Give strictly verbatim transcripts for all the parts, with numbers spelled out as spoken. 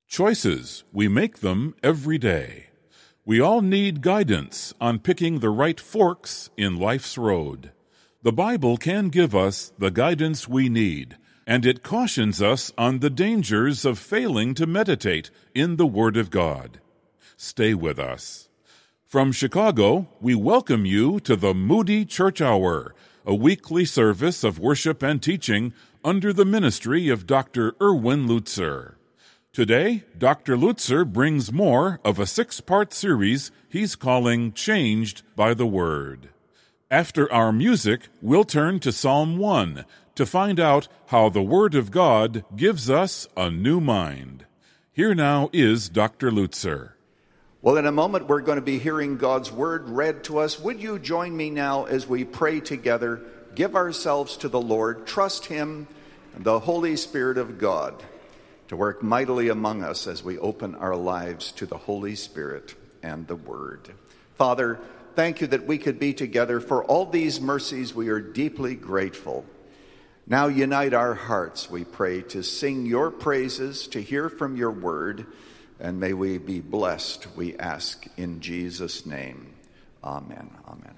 Choices, we make them every day. We all need guidance on picking the right forks in life's road. The Bible can give us the guidance we need, and it cautions us on the dangers of failing to meditate in the Word of God. Stay with us. From Chicago, we welcome you to the Moody Church Hour, a weekly service of worship and teaching under the ministry of Doctor Erwin Lutzer. Today, Doctor Lutzer brings more of a six-part series he's calling Changed by the Word. After our music, we'll turn to Psalm one to find out how the Word of God gives us a new mind. Here now is Doctor Lutzer. Well, in a moment, we're going to be hearing God's Word read to us. Would you join me now as we pray together, give ourselves to the Lord, trust Him and the Holy Spirit of God to work mightily among us as we open our lives to the Holy Spirit and the Word. Father, thank you that we could be together. For all these mercies, we are deeply grateful. Now unite our hearts, we pray, to sing your praises, to hear from your word, and may we be blessed, we ask in Jesus' name. Amen. Amen.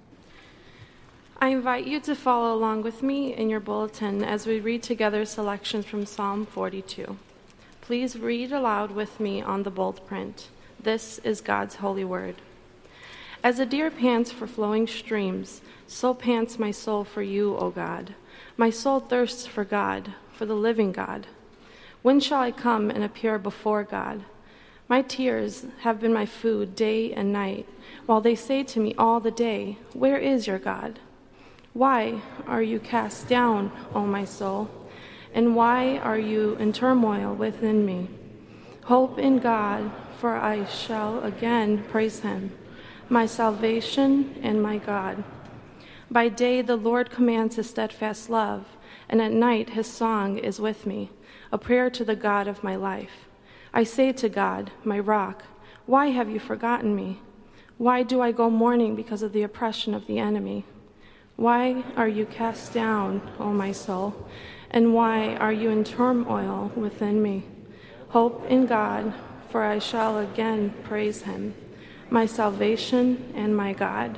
I invite you to follow along with me in your bulletin as we read together selections from Psalm forty-two. Please read aloud with me on the bold print. This is God's holy word. As a deer pants for flowing streams, so pants my soul for you, O God. My soul thirsts for God, for the living God. When shall I come and appear before God? My tears have been my food day and night, while they say to me all the day, where is your God? Why are you cast down, O my soul? And why are you in turmoil within me? Hope in God, for I shall again praise him, my salvation and my God. By day the Lord commands his steadfast love, and at night his song is with me, a prayer to the God of my life. I say to God, my rock, why have you forgotten me? Why do I go mourning because of the oppression of the enemy? Why are you cast down, O my soul? And why are you in turmoil within me? Hope in God, for I shall again praise him, my salvation and my God.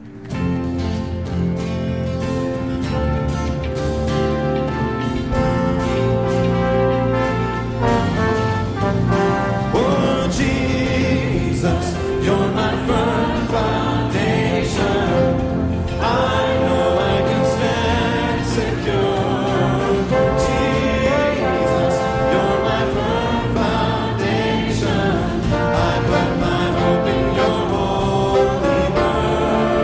Oh, Jesus, you're my firm foundation. I know I can stand secure. Holy word.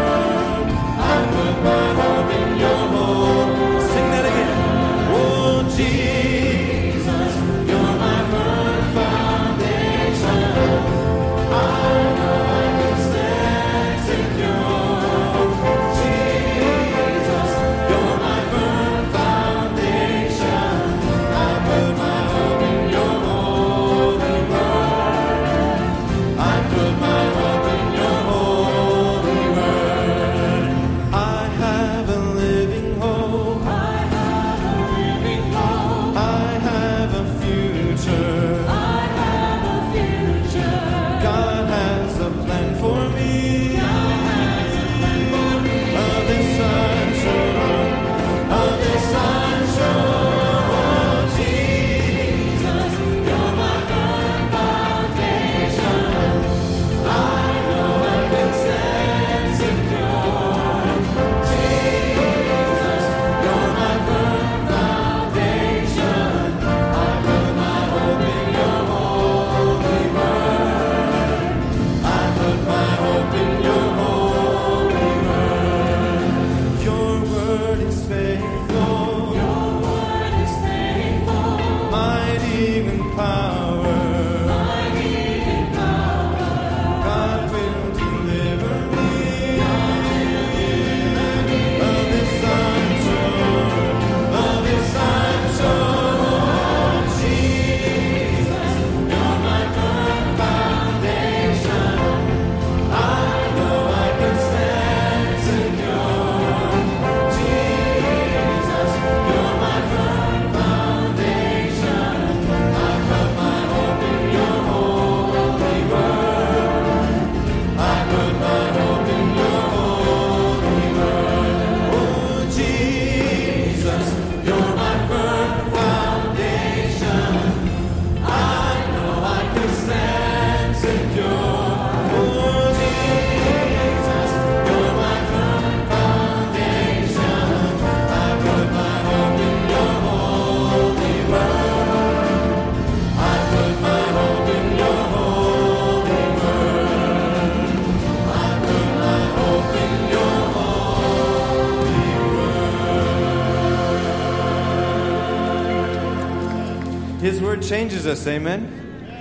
Word changes us, amen?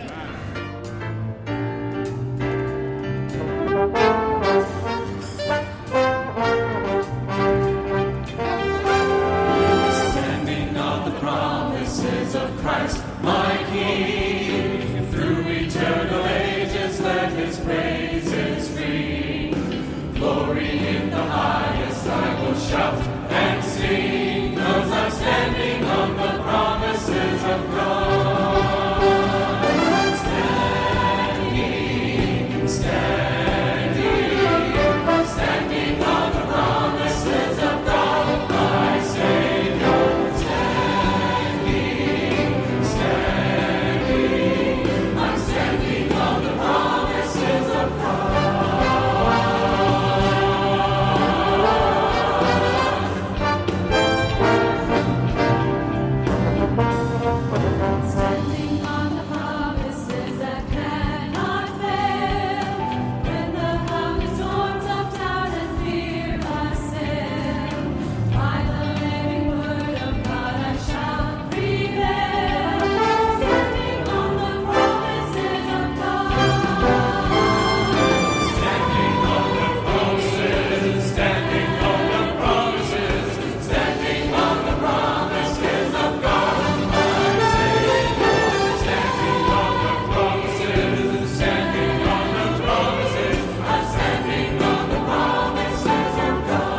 Standing on the promises of Christ, my King, through eternal ages let His praises ring. Glory in the highest I will shout and sing, 'cause I'm standing on the promises of God. Standing, standing, standing on the promises of God, my Savior. Standing, standing, I'm standing on the promises of Standing on the promises that cannot fail. When the cloudy storms of doubt and fear assail, by the living word of God I shall prevail. Standing on the promises of God. Standing on the promises, standing on the promises, standing on the promises of God, my Savior. Standing on the promises, standing on the promises, I'm standing on the promises of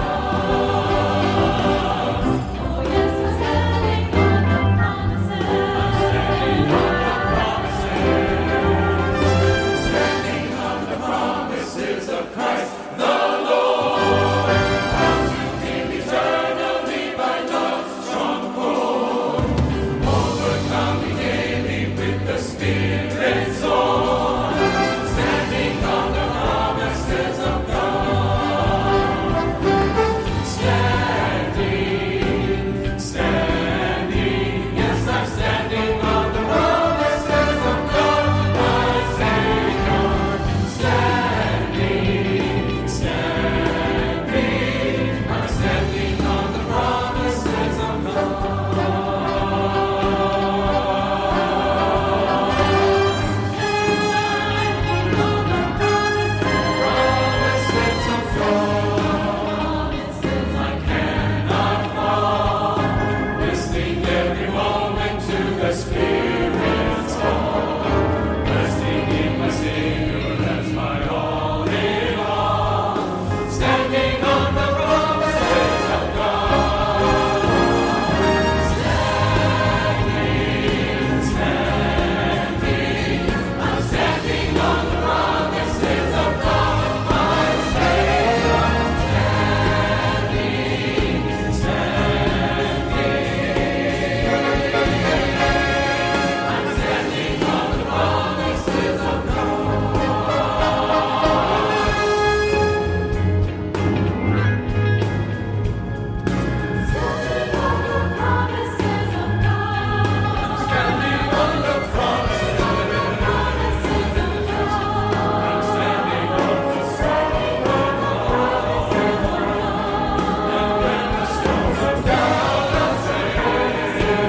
God. Oh yes, I'm standing on the promises. Standing on the promises, standing on the promises of Christ the Lord. Bound to Him eternally by love's strong cord, overcoming daily with the Spirit's sword. Standing on the promises of God. Standing, standing, yes, I'm standing on the promises of God, my Savior. Standing, standing, I'm standing on the promises of Promises of God. I cannot fall, listening every moment to the Spirit's call, resting in my Savior as my all in all, standing on the promises of God. Standing, standing, I'm standing on the promises of God, my Savior. Standing, standing, I'm standing on the promises of Standing on the promises of God. Standing on the promises of Promises of God. Standing on the and when the storms of doubt assail,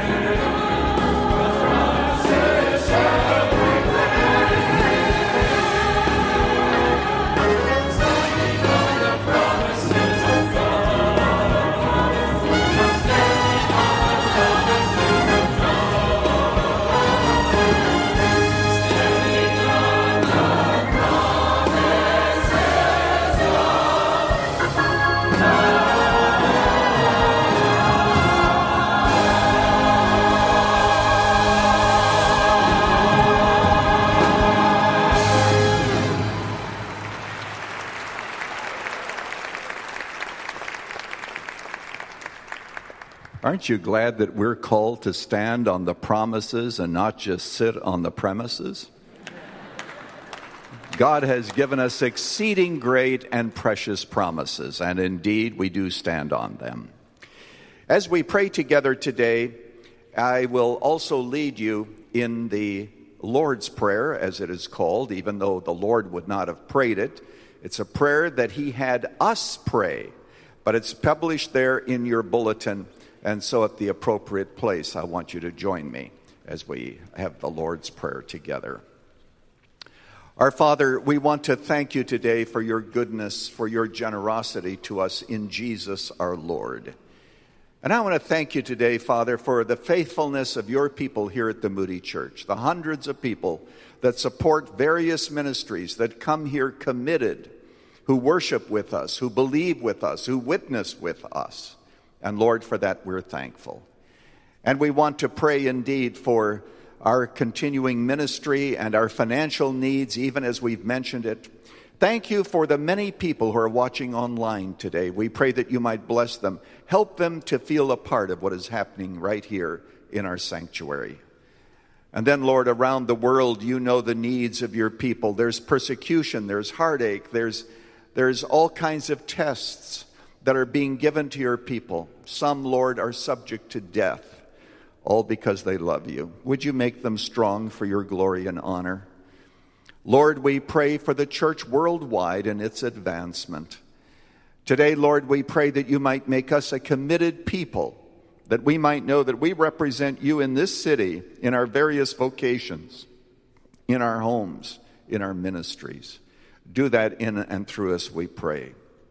promises shall prevail. Standing on the promises of God. Standing on the promises of God. Standing on the Aren't you glad that we're called to stand on the promises and not just sit on the premises? God has given us exceeding great and precious promises, and indeed we do stand on them. As we pray together today, I will also lead you in the Lord's Prayer, as it is called, even though the Lord would not have prayed it. It's a prayer that He had us pray, but it's published there in your bulletin, and so at the appropriate place, I want you to join me. as we have the Lord's Prayer together. Our Father, we want to thank you today for your goodness, for your generosity to us in Jesus our Lord. And I want to thank you today, Father, for the faithfulness of your people here at the Moody Church, the hundreds of people that support various ministries, that come here committed, who worship with us, who believe with us, who witness with us. And Lord, for that we're thankful. And we want to pray indeed for our continuing ministry and our financial needs, even as we've mentioned it. Thank you for the many people who are watching online today. We pray that you might bless them. Help them to feel a part of what is happening right here in our sanctuary. And then, Lord, around the world, you know the needs of your people. There's persecution, there's heartache, there's, there's all kinds of tests that are being given to your people. Some, Lord, are subject to death, all because they love you. Would you make them strong for your glory and honor? Lord, we pray for the church worldwide and its advancement. Today, Lord, we pray that you might make us a committed people, that we might know that we represent you in this city, in our various vocations, in our homes, in our ministries. Do that in and through us, we pray.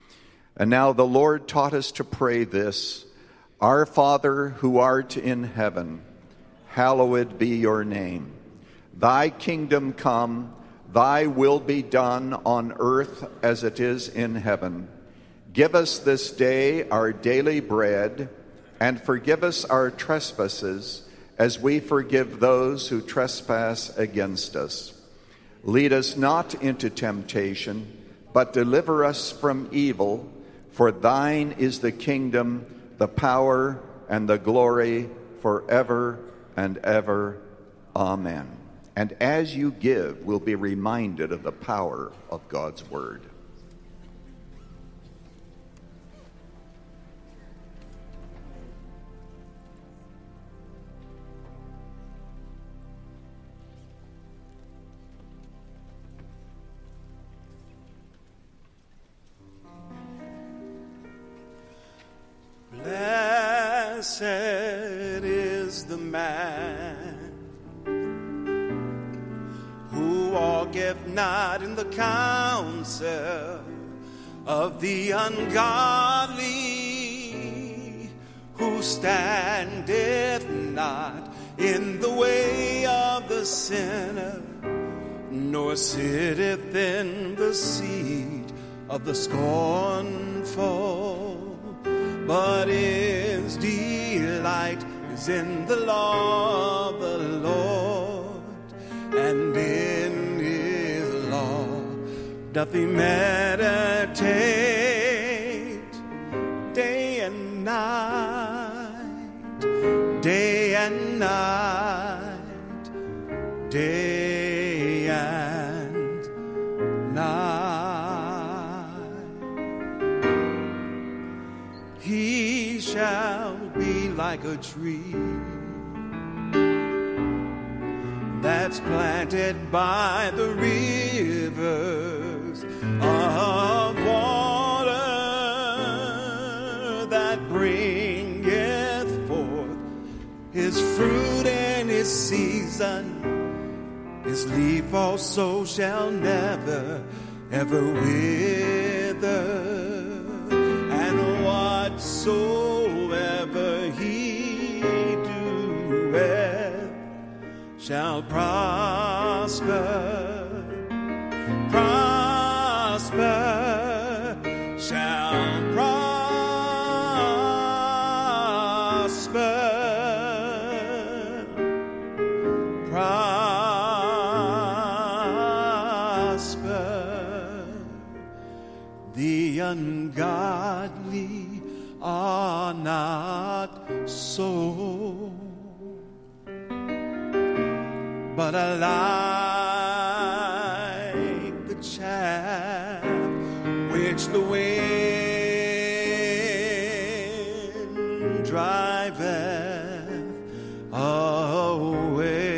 And now the Lord taught us to pray this: Our Father, who art in heaven, hallowed be your name. Thy kingdom come, thy will be done on earth as it is in heaven. Give us this day our daily bread, and forgive us our trespasses as we forgive those who trespass against us. Lead us not into temptation, but deliver us from evil. For thine is the kingdom, the power, and the glory forever and ever. Amen. And as you give, we'll be reminded of the power of God's word. Blessed is the man who walketh not in the counsel of the ungodly, who standeth not in the way of the sinner, nor sitteth in the seat of the scornful. But his delight is in the law of the Lord, and in his law doth he meditate day and night, day and night, day and night. He shall be like a tree that's planted by the rivers of water, that bringeth forth his fruit in his season. His leaf also shall never, ever wither. And whatsoever he doeth shall prosper, prosper, shall prosper, prosper. The ungodly are not so, but alike the chaff which the wind driveth away.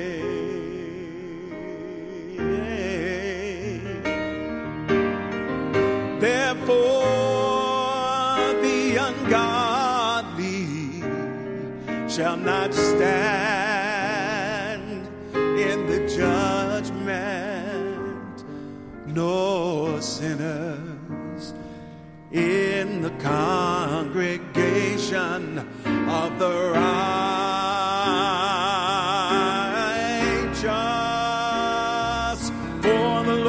Therefore the ungodly shall not stand for sinners in the congregation of the righteous. For the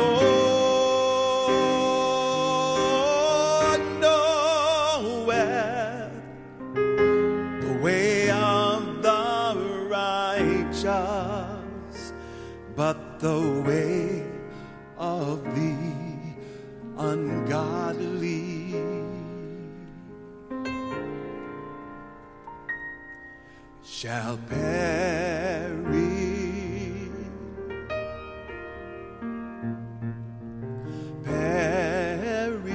Lord knoweth the way of the righteous, but the way of the ungodly shall perish. Perish.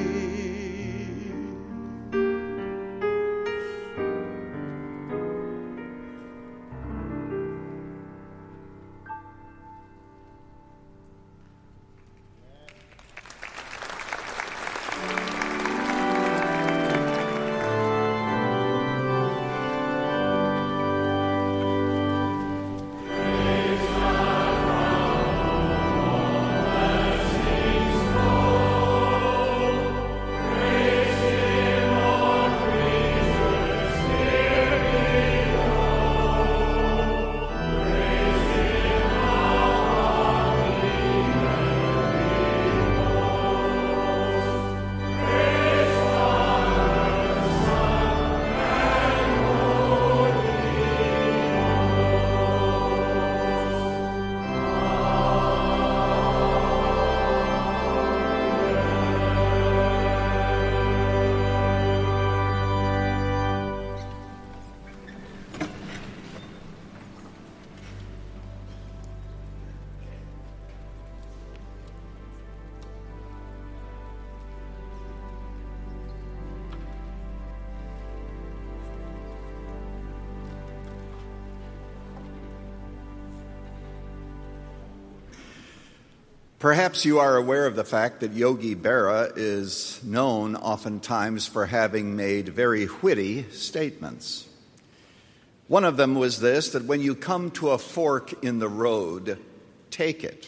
Perhaps you are aware of the fact that Yogi Berra is known oftentimes for having made very witty statements. One of them was this, that when you come to a fork in the road, take it.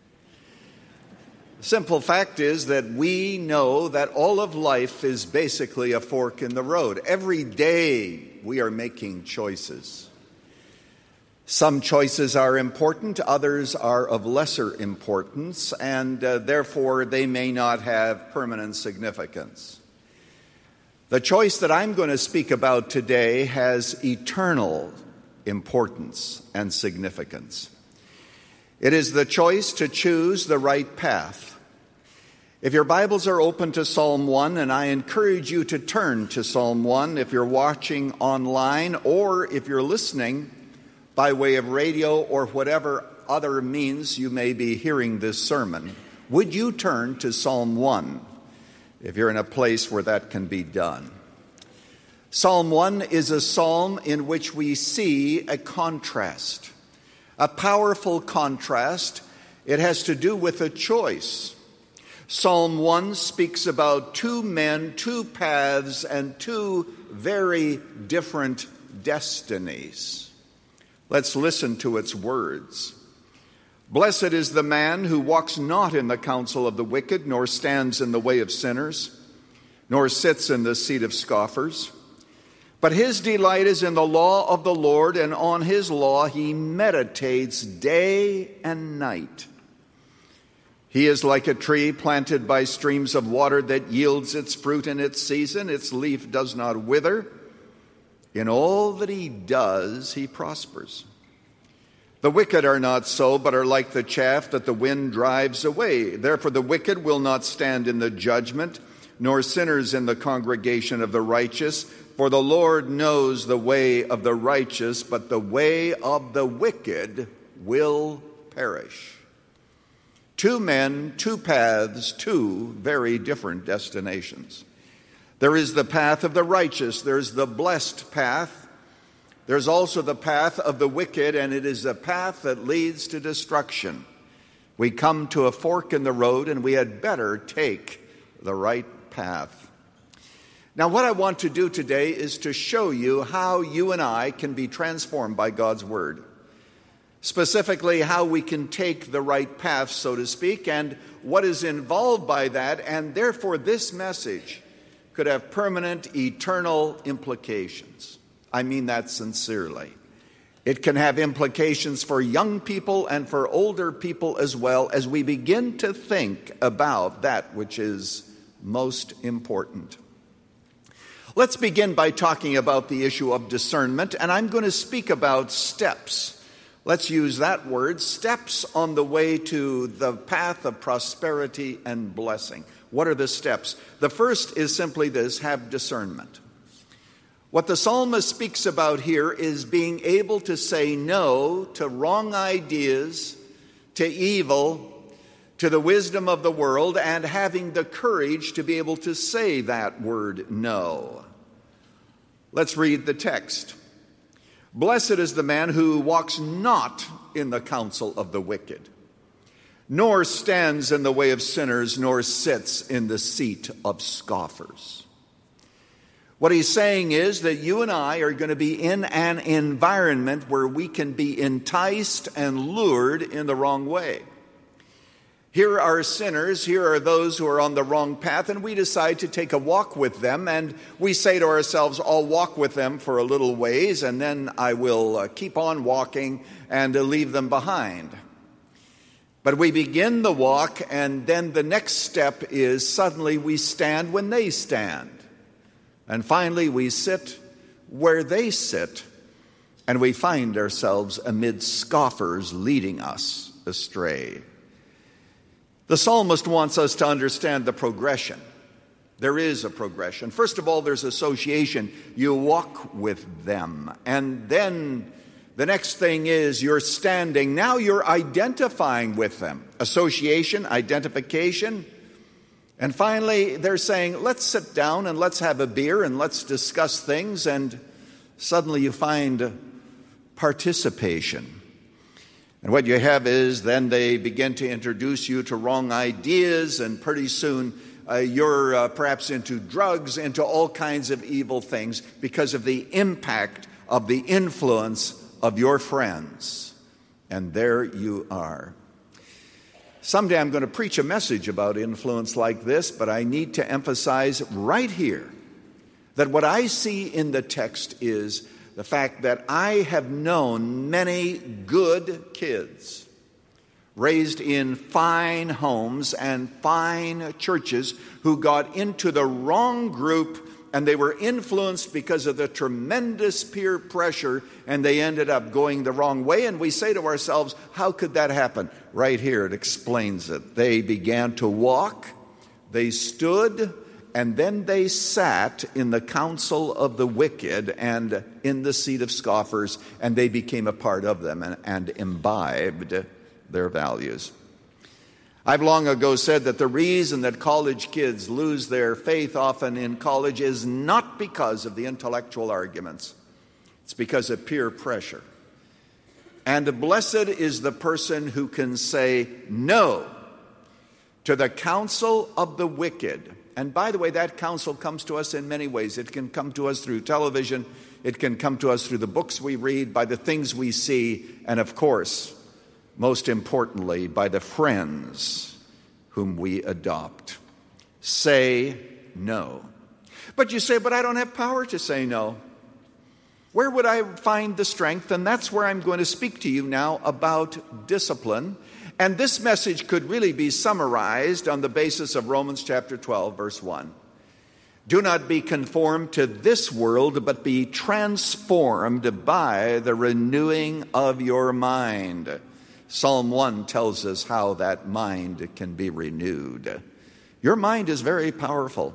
The simple fact is that we know that all of life is basically a fork in the road. Every day we are making choices. Some choices are important, others are of lesser importance, and uh, therefore they may not have permanent significance. The choice that I'm going to speak about today has eternal importance and significance. It is the choice to choose the right path. If your Bibles are open to Psalm one, and I encourage you to turn to Psalm one if you're watching online or if you're listening by way of radio or whatever other means you may be hearing this sermon, would you turn to Psalm one if you're in a place where that can be done? Psalm one is a psalm in which we see a contrast, a powerful contrast. It has to do with a choice. Psalm one speaks about two men, two paths, and two very different destinies. Let's listen to its words. Blessed is the man who walks not in the counsel of the wicked, nor stands in the way of sinners, nor sits in the seat of scoffers. But his delight is in the law of the Lord, and on his law he meditates day and night. He is like a tree planted by streams of water that yields its fruit in its season. Its leaf does not wither. In all that he does, he prospers. The wicked are not so, but are like the chaff that the wind drives away. Therefore the wicked will not stand in the judgment, nor sinners in the congregation of the righteous. For the Lord knows the way of the righteous, but the way of the wicked will perish. Two men, two paths, two very different destinations. There is the path of the righteous. There's the blessed path. There's also the path of the wicked, and it is a path that leads to destruction. We come to a fork in the road, and we had better take the right path. Now, what I want to do today is to show you how you and I can be transformed by God's Word. Specifically, how we can take the right path, so to speak, and what is involved by that, and therefore this message could have permanent, eternal implications. I mean that sincerely. It can have implications for young people and for older people as well, as we begin to think about that which is most important. Let's begin by talking about the issue of discernment, and I'm going to speak about steps. Let's use that word, steps on the way to the path of prosperity and blessing. What are the steps? The first is simply this: have discernment. What the psalmist speaks about here is being able to say no to wrong ideas, to evil, to the wisdom of the world, and having the courage to be able to say that word no. Let's read the text. Blessed is the man who walks not in the counsel of the wicked, nor stands in the way of sinners, nor sits in the seat of scoffers. What he's saying is that you and I are going to be in an environment where we can be enticed and lured in the wrong way. Here are sinners, here are those who are on the wrong path, and we decide to take a walk with them, and we say to ourselves, I'll walk with them for a little ways, and then I will uh, keep on walking and uh, leave them behind. But we begin the walk, and then the next step is suddenly we stand when they stand. And finally, we sit where they sit, and we find ourselves amid scoffers leading us astray. The psalmist wants us to understand the progression. There is a progression. First of all, there's association. You walk with them. And then the next thing is you're standing. Now you're identifying with them. Association, identification. And finally, they're saying, let's sit down and let's have a beer and let's discuss things. And suddenly you find participation. And what you have is then they begin to introduce you to wrong ideas, and pretty soon uh, you're uh, perhaps into drugs, into all kinds of evil things because of the impact of the influence of your friends. And there you are. Someday I'm going to preach a message about influence like this, but I need to emphasize right here that what I see in the text is the fact that I have known many good kids raised in fine homes and fine churches who got into the wrong group, and they were influenced because of the tremendous peer pressure, and they ended up going the wrong way. And we say to ourselves, how could that happen? Right here it explains it. They began to walk, they stood, and then they sat in the counsel of the wicked and in the seat of scoffers, and they became a part of them and, and imbibed their values. I've long ago said that the reason that college kids lose their faith often in college is not because of the intellectual arguments. It's because of peer pressure. And blessed is the person who can say no to the counsel of the wicked. And by the way, that counsel comes to us in many ways. It can come to us through television. It can come to us through the books we read, by the things we see, and of course, most importantly, by the friends whom we adopt. Say no. But you say, but I don't have power to say no. Where would I find the strength? And that's where I'm going to speak to you now about discipline. And this message could really be summarized on the basis of Romans chapter twelve, verse one. Do not be conformed to this world, but be transformed by the renewing of your mind. Psalm one tells us how that mind can be renewed. Your mind is very powerful.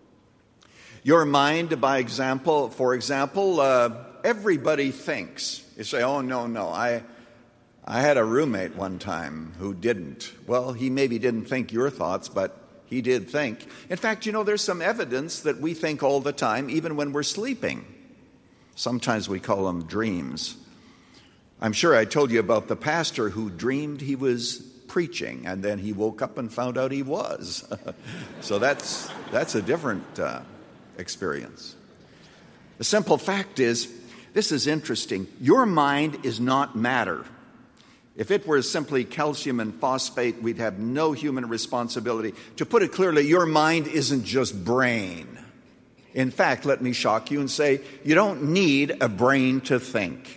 Your mind, by example, for example, uh, everybody thinks. You say, oh, no, no, I, I had a roommate one time who didn't. Well, he maybe didn't think your thoughts, but he did think. In fact, you know, there's some evidence that we think all the time, even when we're sleeping. Sometimes we call them dreams. I'm sure I told you about the pastor who dreamed he was preaching, and then he woke up and found out he was. So that's that's a different uh, experience. The simple fact is, this is interesting. Your mind is not matter. If it were simply calcium and phosphate, we'd have no human responsibility. To put it clearly, your mind isn't just brain. In fact, let me shock you and say, you don't need a brain to think.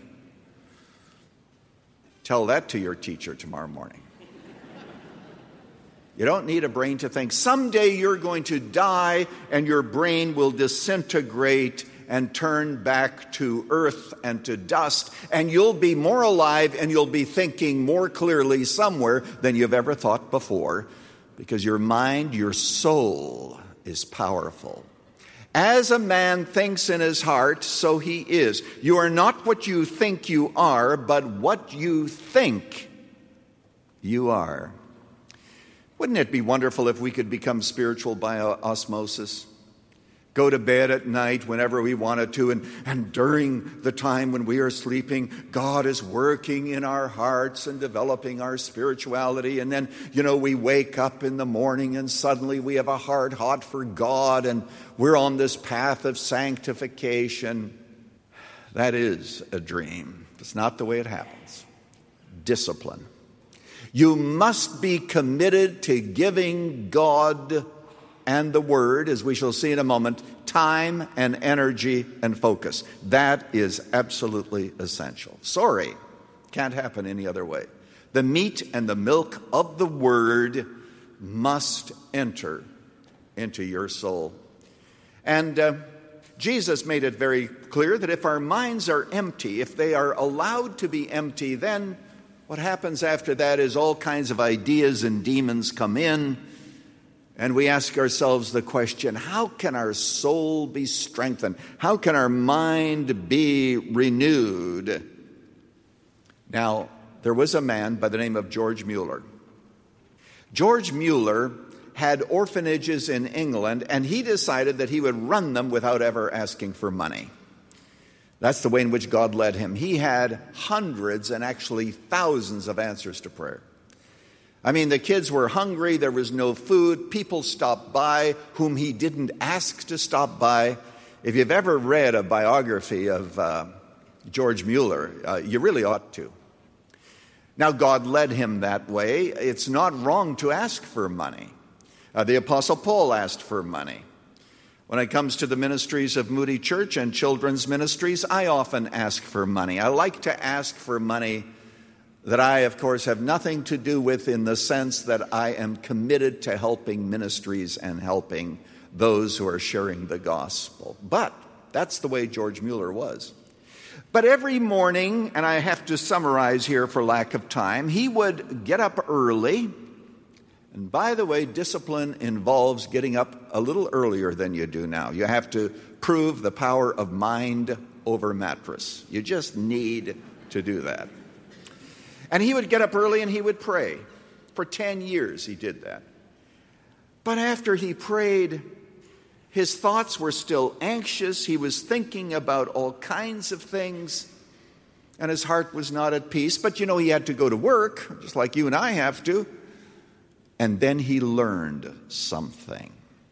Tell that to your teacher tomorrow morning. You don't need a brain to think. Someday you're going to die and your brain will disintegrate and turn back to earth and to dust, and you'll be more alive and you'll be thinking more clearly somewhere than you've ever thought before, because your mind, your soul is powerful. As a man thinks in his heart, so he is. You are not what you think you are, but what you think you are. Wouldn't it be wonderful if we could become spiritual by osmosis? Go to bed at night whenever we wanted to, and, and during the time when we are sleeping, God is working in our hearts and developing our spirituality. And then, you know, we wake up in the morning and suddenly we have a hard heart for God and we're on this path of sanctification. That is a dream. It's not the way it happens. Discipline. You must be committed to giving God and the Word, as we shall see in a moment, time and energy and focus. That is absolutely essential. Sorry, can't happen any other way. The meat and the milk of the Word must enter into your soul. And uh, Jesus made it very clear that if our minds are empty, if they are allowed to be empty, then what happens after that is all kinds of ideas and demons come in. And we ask ourselves the question, how can our soul be strengthened? How can our mind be renewed? Now, there was a man by the name of George Mueller. George Mueller had orphanages in England, and he decided that he would run them without ever asking for money. That's the way in which God led him. He had hundreds and actually thousands of answers to prayer. I mean, the kids were hungry, there was no food, people stopped by whom he didn't ask to stop by. If you've ever read a biography of uh, George Mueller, uh, you really ought to. Now, God led him that way. It's not wrong to ask for money. Uh, the Apostle Paul asked for money. When it comes to the ministries of Moody Church and children's ministries, I often ask for money. I like to ask for money that I, of course, have nothing to do with, in the sense that I am committed to helping ministries and helping those who are sharing the gospel. But that's the way George Mueller was. But every morning, and I have to summarize here for lack of time, he would get up early. And by the way, discipline involves getting up a little earlier than you do now. You have to prove the power of mind over mattress. You just need to do that. And he would get up early and he would pray. For ten years he did that. But after he prayed, his thoughts were still anxious. He was thinking about all kinds of things, and his heart was not at peace. But you know, he had to go to work, just like you and I have to. And then he learned something.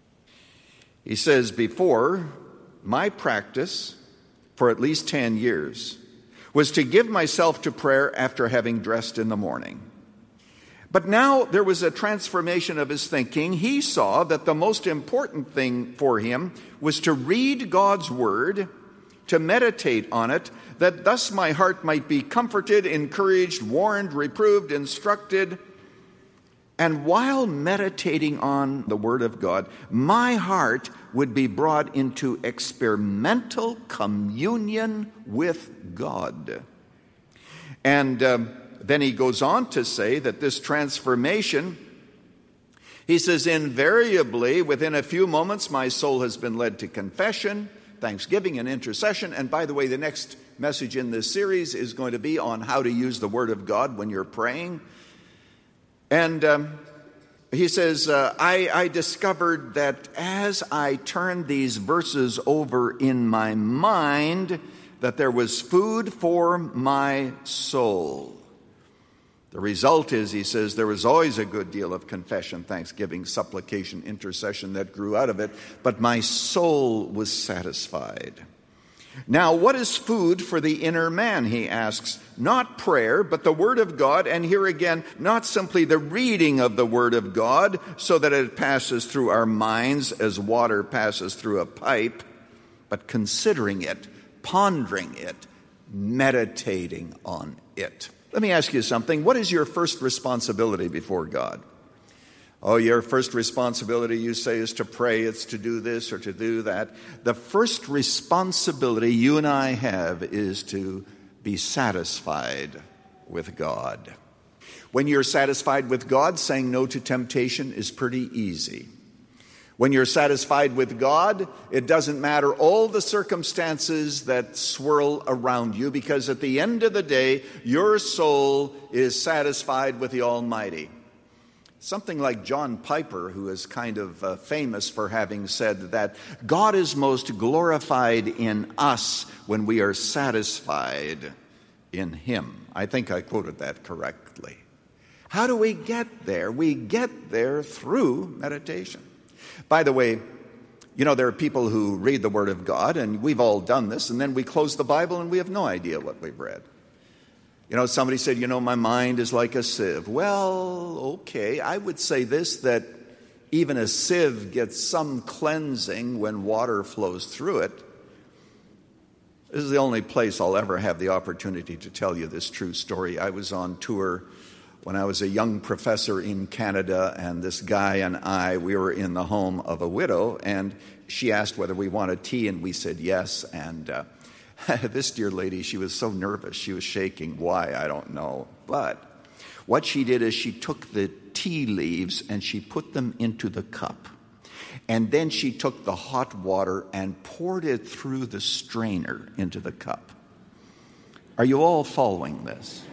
He says, before, my practice for at least ten years was to give myself to prayer after having dressed in the morning. But now there was a transformation of his thinking. He saw that the most important thing for him was to read God's Word, to meditate on it, that thus my heart might be comforted, encouraged, warned, reproved, instructed. And while meditating on the Word of God, my heart would be brought into experimental communion with God. And um, then he goes on to say that this transformation, he says, invariably, within a few moments, my soul has been led to confession, thanksgiving, and intercession. And by the way, the next message in this series is going to be on how to use the Word of God when you're praying. And um, he says, uh, I, I discovered that as I turned these verses over in my mind, that there was food for my soul. The result is, he says, there was always a good deal of confession, thanksgiving, supplication, intercession that grew out of it, but my soul was satisfied. Now, what is food for the inner man, he asks? Not prayer, but the Word of God. And here again, not simply the reading of the Word of God so that it passes through our minds as water passes through a pipe, but considering it, pondering it, meditating on it. Let me ask you something. What is your first responsibility before God? Oh, your first responsibility, you say, is to pray, it's to do this or to do that. The first responsibility you and I have is to be satisfied with God. When you're satisfied with God, saying no to temptation is pretty easy. When you're satisfied with God, it doesn't matter all the circumstances that swirl around you, because at the end of the day, your soul is satisfied with the Almighty. Something like John Piper, who is kind of uh, famous for having said that God is most glorified in us when we are satisfied in Him. I think I quoted that correctly. How do we get there? We get there through meditation. By the way, you know, there are people who read the Word of God, and we've all done this, and then we close the Bible and we have no idea what we've read. You know, somebody said, you know, my mind is like a sieve. Well, okay, I would say this, that even a sieve gets some cleansing when water flows through it. This is the only place I'll ever have the opportunity to tell you this true story. I was on tour when I was a young professor in Canada, and this guy and I, we were in the home of a widow, and she asked whether we wanted tea, and we said yes, and uh, this dear lady, she was so nervous. She was shaking. Why? I don't know. But what she did is she took the tea leaves and she put them into the cup. And then she took the hot water and poured it through the strainer into the cup. Are you all following this?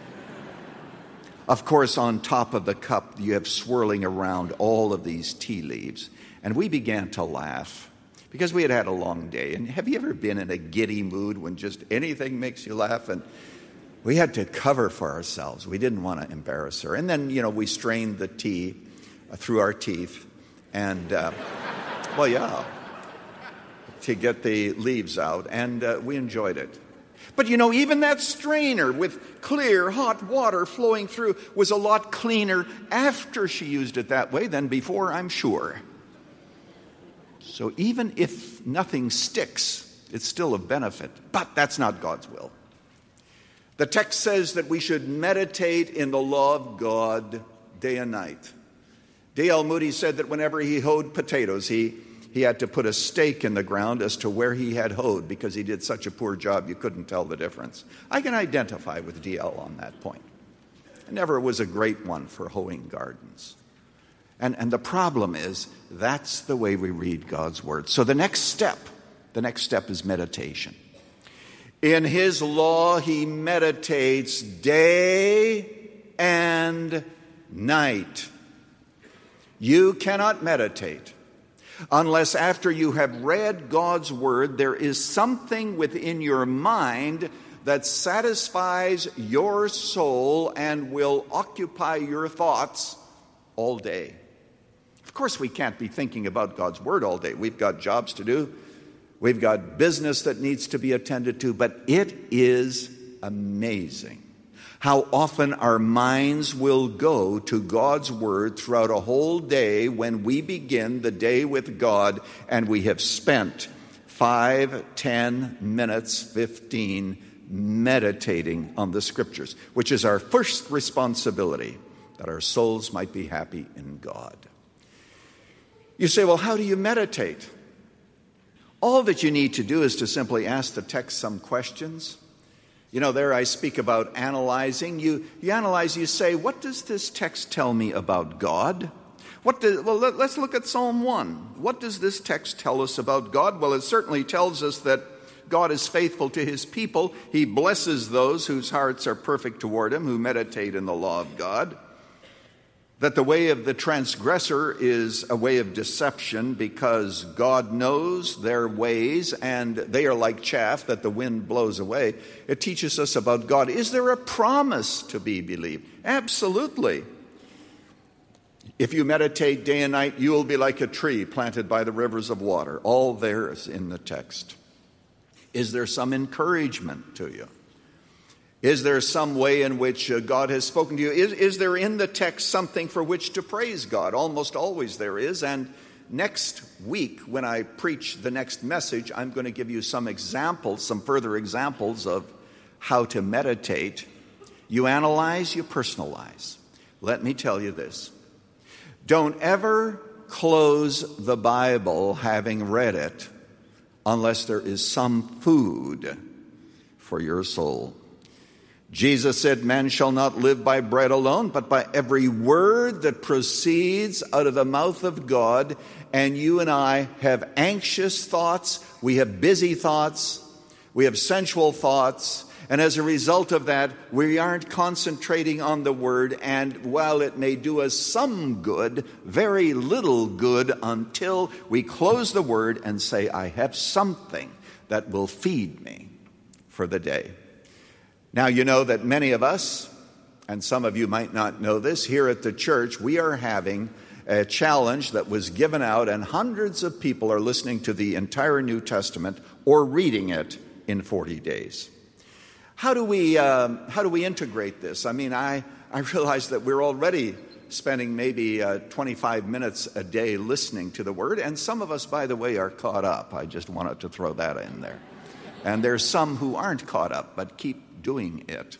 Of course, on top of the cup, you have swirling around all of these tea leaves. And we began to laugh, because we had had a long day. And have you ever been in a giddy mood when just anything makes you laugh? And we had to cover for ourselves. We didn't want to embarrass her. And then, you know, we strained the tea uh, through our teeth. And, uh, well, yeah, to get the leaves out. And uh, we enjoyed it. But, you know, even that strainer with clear, hot water flowing through was a lot cleaner after she used it that way than before, I'm sure. So even if nothing sticks, it's still a benefit. But that's not God's will. The text says that we should meditate in the law of God day and night. D L Moody said that whenever he hoed potatoes, he, he had to put a stake in the ground as to where he had hoed, because he did such a poor job you couldn't tell the difference. I can identify with D L on that point. I never was a great one for hoeing gardens. And, and the problem is, that's the way we read God's Word. So the next step, the next step is meditation. In His law, he meditates day and night. You cannot meditate unless after you have read God's Word, there is something within your mind that satisfies your soul and will occupy your thoughts all day. Of course, we can't be thinking about God's Word all day. We've got jobs to do. We've got business that needs to be attended to. But it is amazing how often our minds will go to God's Word throughout a whole day when we begin the day with God and we have spent five, ten minutes, fifteen meditating on the Scriptures, which is our first responsibility, that our souls might be happy in God. You say, well, how do you meditate? All that you need to do is to simply ask the text some questions. You know, there I speak about analyzing. You, you analyze, you say, what does this text tell me about God? What does, well, let, let's look at Psalm one. What does this text tell us about God? Well, it certainly tells us that God is faithful to His people. He blesses those whose hearts are perfect toward Him, who meditate in the law of God. That the way of the transgressor is a way of deception, because God knows their ways and they are like chaff that the wind blows away. It teaches us about God. Is there a promise to be believed? Absolutely. If you meditate day and night, you will be like a tree planted by the rivers of water. All there is in the text. Is there some encouragement to you? Is there some way in which uh, God has spoken to you? Is, is there in the text something for which to praise God? Almost always there is. And next week, when I preach the next message, I'm going to give you some examples, some further examples of how to meditate. You analyze, you personalize. Let me tell you this. Don't ever close the Bible having read it unless there is some food for your soul. Jesus said, man shall not live by bread alone, but by every word that proceeds out of the mouth of God. And you and I have anxious thoughts, we have busy thoughts, we have sensual thoughts, and as a result of that, we aren't concentrating on the word, and while it may do us some good, very little good until we close the word and say, I have something that will feed me for the day. Now, you know that many of us, and some of you might not know this, here at the church, we are having a challenge that was given out, and hundreds of people are listening to the entire New Testament or reading it in forty days. How do we um, how do we integrate this? I mean, I, I realize that we're already spending maybe uh, twenty-five minutes a day listening to the Word, and some of us, by the way, are caught up. I just wanted to throw that in there. And there's some who aren't caught up, but keep doing it.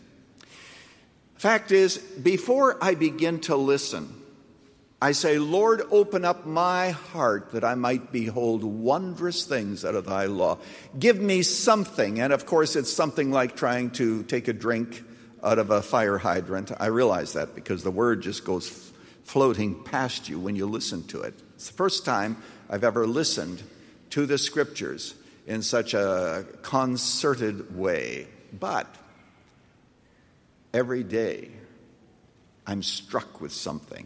Fact is, before I begin to listen, I say, Lord, open up my heart that I might behold wondrous things out of thy law. Give me something. And of course, it's something like trying to take a drink out of a fire hydrant. I realize that because the word just goes floating past you when you listen to it. It's the first time I've ever listened to the scriptures in such a concerted way. But every day I'm struck with something.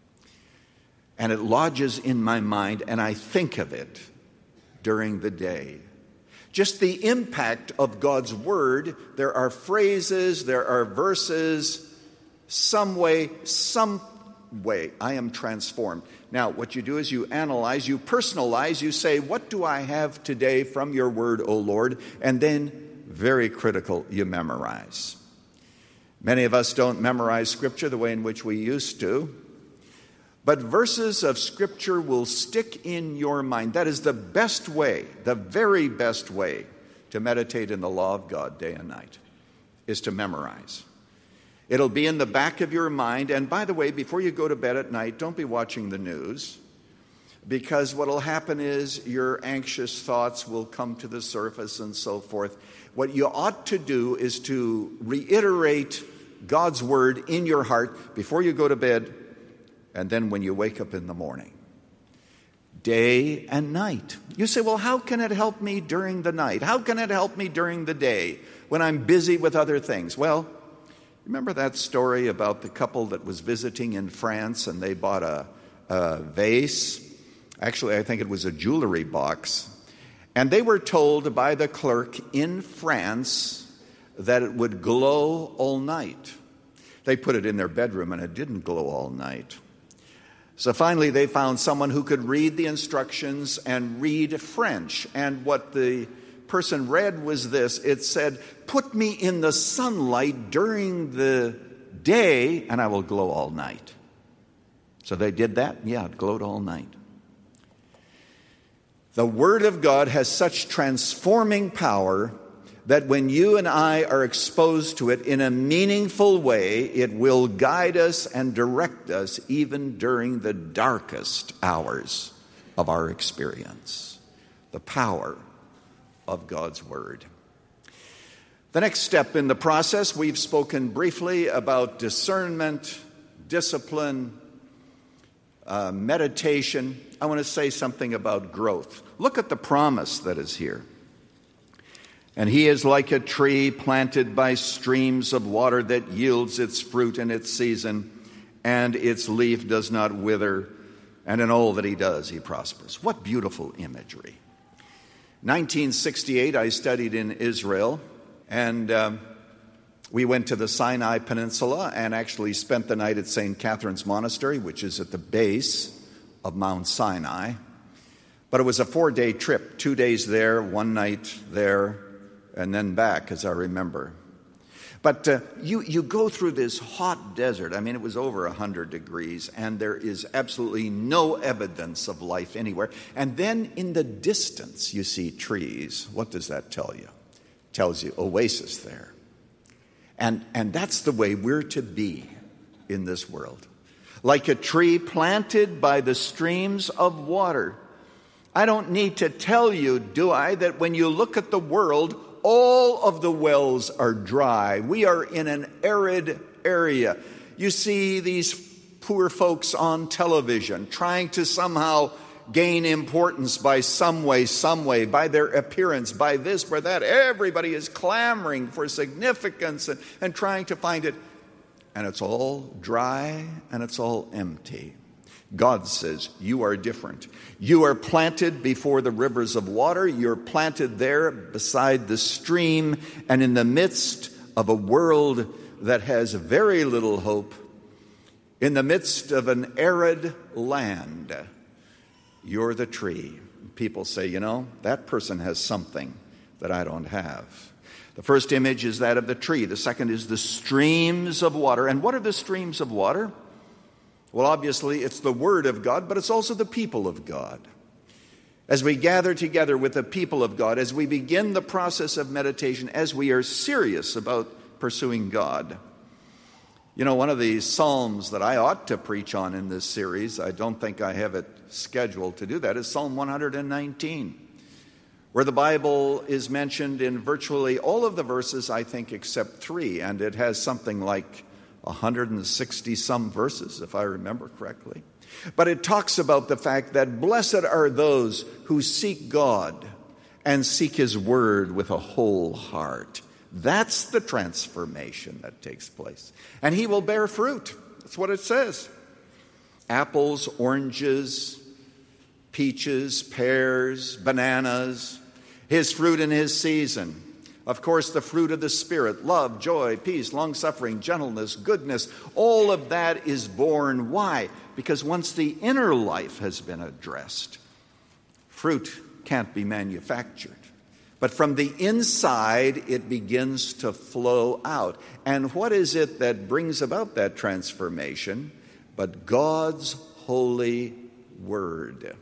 And it lodges in my mind, and I think of it during the day. Just the impact of God's word. There are phrases, there are verses, some way, some way I am transformed. Now, what you do is you analyze, you personalize, you say, what do I have today from your word, O Lord? And then, very critical, you memorize. Many of us don't memorize Scripture the way in which we used to. But verses of Scripture will stick in your mind. That is the best way, the very best way to meditate in the law of God day and night, is to memorize. It'll be in the back of your mind. And by the way, before you go to bed at night, don't be watching the news, because what will happen is your anxious thoughts will come to the surface and so forth. What you ought to do is to reiterate God's word in your heart before you go to bed, and then when you wake up in the morning, day and night. You say, well, how can it help me during the night? How can it help me during the day when I'm busy with other things? Well, remember that story about the couple that was visiting in France and they bought a, a vase? Actually, I think it was a jewelry box. And they were told by the clerk in France that it would glow all night. They put it in their bedroom and it didn't glow all night. So finally, they found someone who could read the instructions and read French. And what the person read was this. It said, put me in the sunlight during the day and I will glow all night. So they did that. Yeah, it glowed all night. The Word of God has such transforming power that when you and I are exposed to it in a meaningful way, it will guide us and direct us even during the darkest hours of our experience. The power of God's Word. The next step in the process, we've spoken briefly about discernment, discipline, uh, meditation. I want to say something about growth. Look at the promise that is here. And he is like a tree planted by streams of water that yields its fruit in its season, and its leaf does not wither, and in all that he does, he prospers. What beautiful imagery. nineteen sixty-eight, I studied in Israel, and um, we went to the Sinai Peninsula and actually spent the night at Saint Catherine's Monastery, which is at the base of Mount Sinai. But it was a four-day trip, two days there, one night there, and then back, as I remember. But uh, you, you go through this hot desert. I mean, it was over one hundred degrees, and there is absolutely no evidence of life anywhere. And then in the distance, you see trees. What does that tell you? It tells you oasis there. And, and that's the way we're to be in this world. Like a tree planted by the streams of water. I don't need to tell you, do I, that when you look at the world, all of the wells are dry. We are in an arid area. You see these poor folks on television trying to somehow gain importance by some way, some way, by their appearance, by this, by that. Everybody is clamoring for significance and, and trying to find it. And it's all dry and it's all empty. God says, you are different. You are planted before the rivers of water. You're planted there beside the stream and in the midst of a world that has very little hope. In the midst of an arid land, you're the tree. People say, you know, that person has something that I don't have. The first image is that of the tree. The second is the streams of water. And what are the streams of water? Well, obviously, it's the Word of God, but it's also the people of God. As we gather together with the people of God, as we begin the process of meditation, as we are serious about pursuing God. You know, one of the psalms that I ought to preach on in this series, I don't think I have it scheduled to do that, is Psalm one hundred nineteen, where the Bible is mentioned in virtually all of the verses, I think, except three, and it has something like one hundred sixty some verses, if I remember correctly. But it talks about the fact that blessed are those who seek God and seek His Word with a whole heart. That's the transformation that takes place. And He will bear fruit. That's what it says. Apples, oranges, peaches, pears, bananas, His fruit in His season. Of course, the fruit of the Spirit, love, joy, peace, long-suffering, gentleness, goodness, all of that is born. Why? Because once the inner life has been addressed, fruit can't be manufactured. But from the inside, it begins to flow out. And what is it that brings about that transformation but God's holy Word?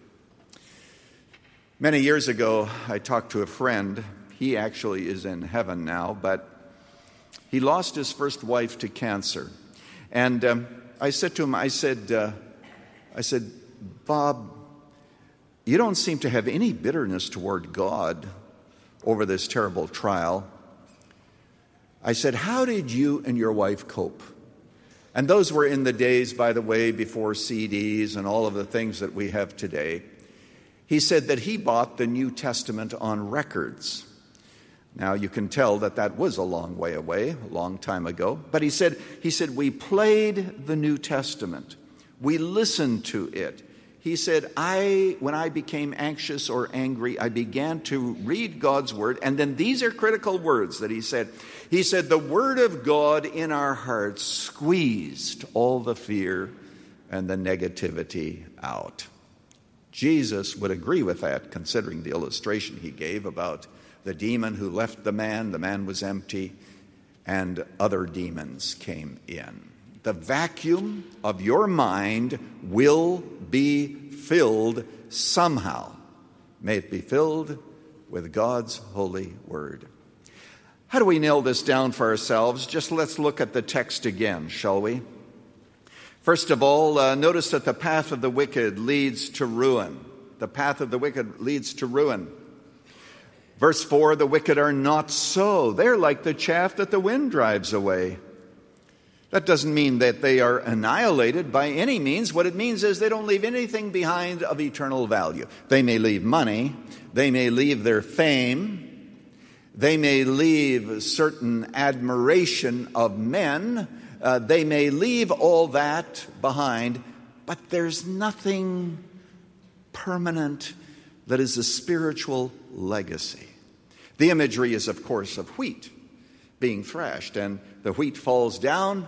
Many years ago, I talked to a friend. He actually is in heaven now, but he lost his first wife to cancer. And um, I said to him, I said, uh, I said, Bob, you don't seem to have any bitterness toward God over this terrible trial. I said, how did you and your wife cope? And those were in the days, by the way, before C Ds and all of the things that we have today. He said that he bought the New Testament on records. Now, you can tell that that was a long way away, a long time ago. But he said, he said, we played the New Testament. We listened to it. He said, I, when I became anxious or angry, I began to read God's Word. And then these are critical words that he said. He said, the Word of God in our hearts squeezed all the fear and the negativity out. Jesus would agree with that, considering the illustration he gave about the demon who left the man, the man was empty, and other demons came in. The vacuum of your mind will be filled somehow. May it be filled with God's holy Word. How do we nail this down for ourselves? Just let's look at the text again, shall we? First of all, uh, notice that the path of the wicked leads to ruin. The path of the wicked leads to ruin. Verse four, the wicked are not so. They're like the chaff that the wind drives away. That doesn't mean that they are annihilated by any means. What it means is they don't leave anything behind of eternal value. They may leave money. They may leave their fame. They may leave certain admiration of men. Uh, they may leave all that behind. But there's nothing permanent that is a spiritual legacy. The imagery is, of course, of wheat being thrashed, and the wheat falls down,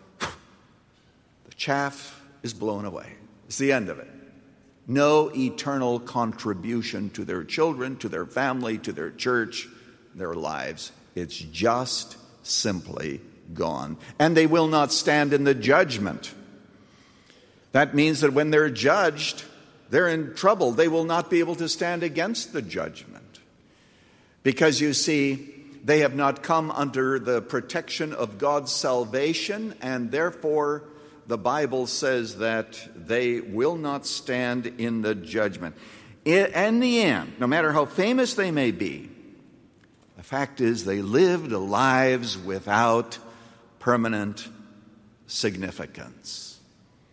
the chaff is blown away. It's the end of it. No eternal contribution to their children, to their family, to their church, their lives. It's just simply gone. And they will not stand in the judgment. That means that when they're judged, they're in trouble. They will not be able to stand against the judgment. Because you see, they have not come under the protection of God's salvation, and therefore the Bible says that they will not stand in the judgment. In the end, no matter how famous they may be, the fact is they lived lives without permanent significance.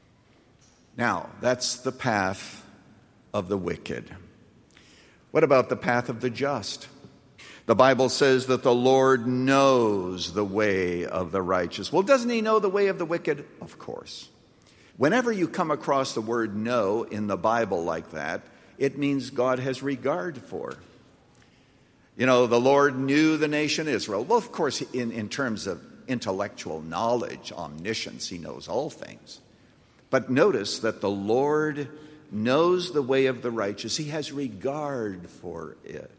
Now, that's the path of the wicked. What about the path of the just? The Bible says that the Lord knows the way of the righteous. Well, doesn't he know the way of the wicked? Of course. Whenever you come across the word know in the Bible like that, it means God has regard for. You know, the Lord knew the nation Israel. Well, of course, in, in terms of intellectual knowledge, omniscience, he knows all things. But notice that the Lord knows the way of the righteous. He has regard for it.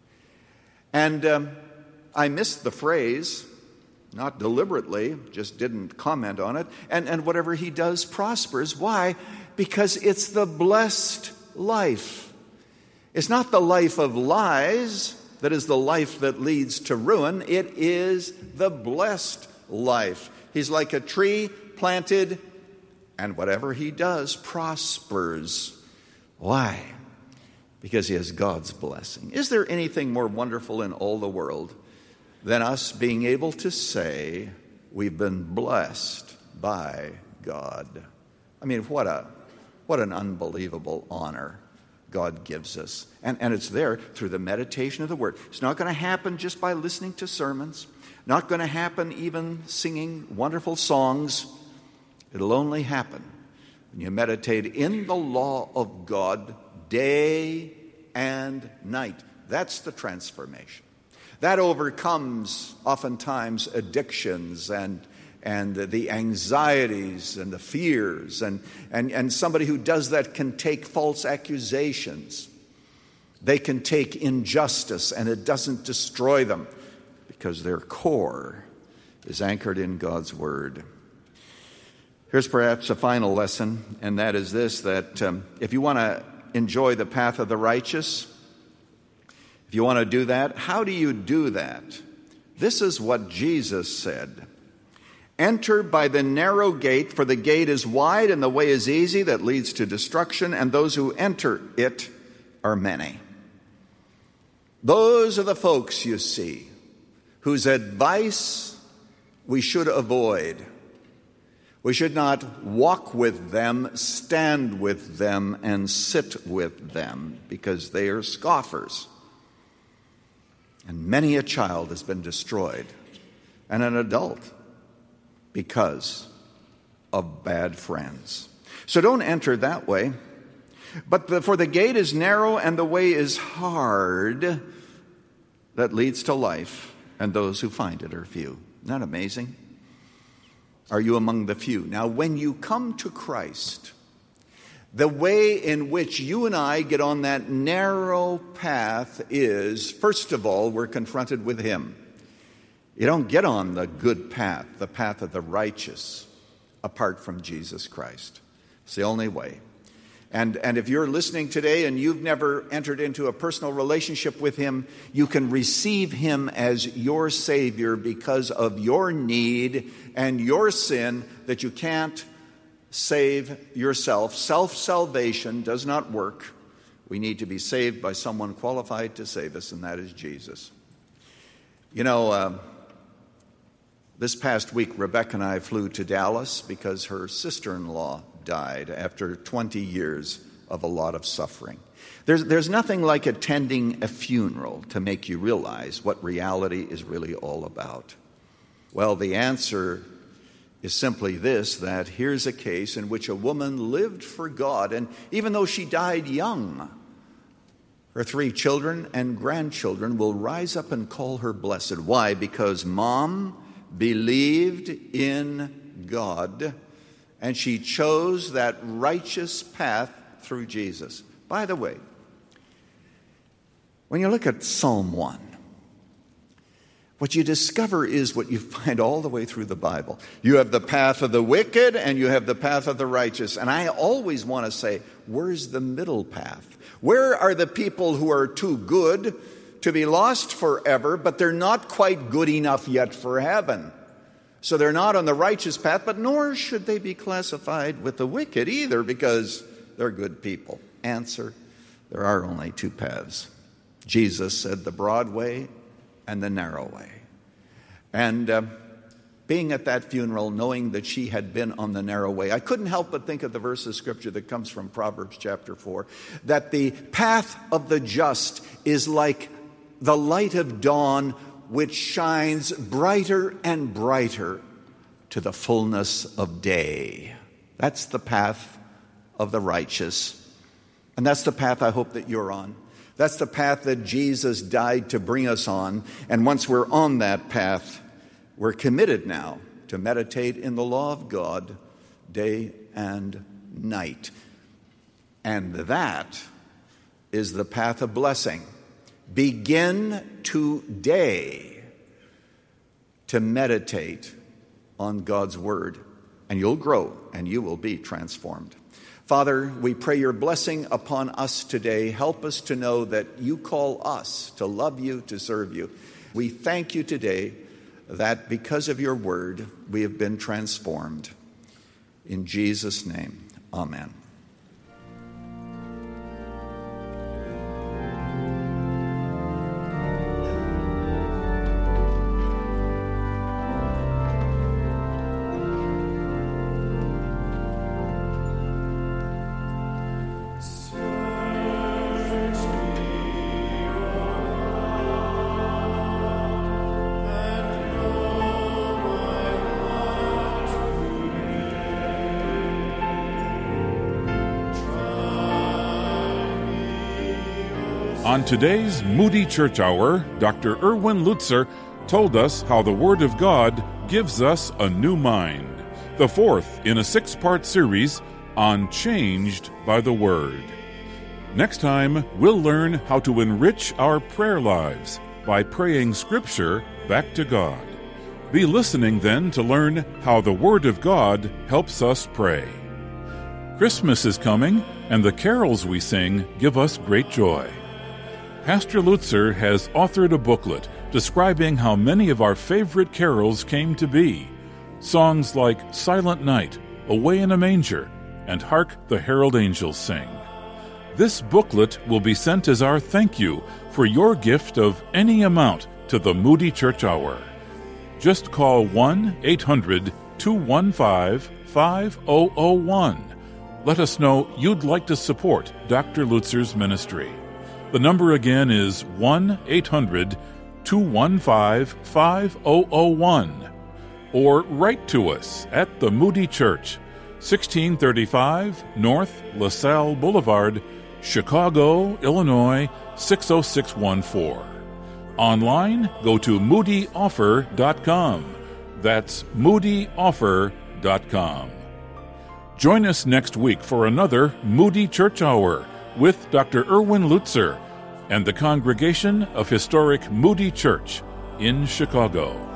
And um, I missed the phrase, not deliberately, just didn't comment on it. And, and whatever he does prospers. Why? Because it's the blessed life. It's not the life of lies that is the life that leads to ruin. It is the blessed life. He's like a tree planted, and whatever he does prospers. Why? Because he has God's blessing. Is there anything more wonderful in all the world than us being able to say we've been blessed by God? I mean, what a what an unbelievable honor God gives us. And, and it's there through the meditation of the Word. It's not going to happen just by listening to sermons. Not going to happen even singing wonderful songs. It'll only happen when you meditate in the law of God day and night. That's the transformation. That overcomes oftentimes addictions and and the anxieties and the fears. And, and, and somebody who does that can take false accusations. They can take injustice, and it doesn't destroy them because their core is anchored in God's Word. Here's perhaps a final lesson, and that is this, that um, if you want to enjoy the path of the righteous, if you want to do that, how do you do that? This is what Jesus said. Enter by the narrow gate, for the gate is wide and the way is easy that leads to destruction, and those who enter it are many. Those are the folks, you see, whose advice we should avoid. We should not walk with them, stand with them, and sit with them, because they are scoffers. And many a child has been destroyed, and an adult, because of bad friends. So don't enter that way. But the, for the gate is narrow and the way is hard that leads to life, and those who find it are few. Isn't that amazing? Are you among the few? Now, when you come to Christ, the way in which you and I get on that narrow path is, first of all, we're confronted with Him. You don't get on the good path, the path of the righteous, apart from Jesus Christ. It's the only way. And, and if you're listening today and you've never entered into a personal relationship with Him, you can receive Him as your Savior because of your need and your sin that you can't save yourself. Self-salvation does not work. We need to be saved by someone qualified to save us, and that is Jesus. You know, uh, this past week, Rebecca and I flew to Dallas because her sister-in-law died after twenty years of a lot of suffering. There's, there's nothing like attending a funeral to make you realize what reality is really all about. Well, the answer is simply this, that here's a case in which a woman lived for God, and even though she died young, her three children and grandchildren will rise up and call her blessed. Why? Because Mom believed in God, and she chose that righteous path through Jesus. By the way, when you look at Psalm one, what you discover is what you find all the way through the Bible. You have the path of the wicked and you have the path of the righteous. And I always want to say, where's the middle path? Where are the people who are too good to be lost forever, but they're not quite good enough yet for heaven? So they're not on the righteous path, but nor should they be classified with the wicked either, because they're good people. Answer, there are only two paths. Jesus said the broad way and the narrow way. And uh, being at that funeral, knowing that she had been on the narrow way, I couldn't help but think of the verse of Scripture that comes from Proverbs chapter four, that the path of the just is like the light of dawn, which shines brighter and brighter to the fullness of day. That's the path of the righteous. And that's the path I hope that you're on. That's the path that Jesus died to bring us on. And once we're on that path, we're committed now to meditate in the law of God day and night. And that is the path of blessing. Begin today to meditate on God's word, and you'll grow and you will be transformed. Father, we pray your blessing upon us today. Help us to know that you call us to love you, to serve you. We thank you today that because of your word, we have been transformed. In Jesus' name, amen. On today's Moody Church Hour, Doctor Erwin Lutzer told us how the Word of God gives us a new mind, the fourth in a six-part series on Changed by the Word. Next time, we'll learn how to enrich our prayer lives by praying Scripture back to God. Be listening then to learn how the Word of God helps us pray. Christmas is coming, and the carols we sing give us great joy. Pastor Lutzer has authored a booklet describing how many of our favorite carols came to be. Songs like Silent Night, Away in a Manger, and Hark the Herald Angels Sing. This booklet will be sent as our thank you for your gift of any amount to the Moody Church Hour. Just call one eight hundred two one five five zero zero one. Let us know you'd like to support Doctor Lutzer's ministry. The number again is one eight hundred two one five five zero zero one. Or write to us at the Moody Church, sixteen thirty-five North LaSalle Boulevard, Chicago, Illinois, six oh six one four. Online, go to moody offer dot com. That's moody offer dot com. Join us next week for another Moody Church Hour with Doctor Erwin Lutzer and the congregation of historic Moody Church in Chicago.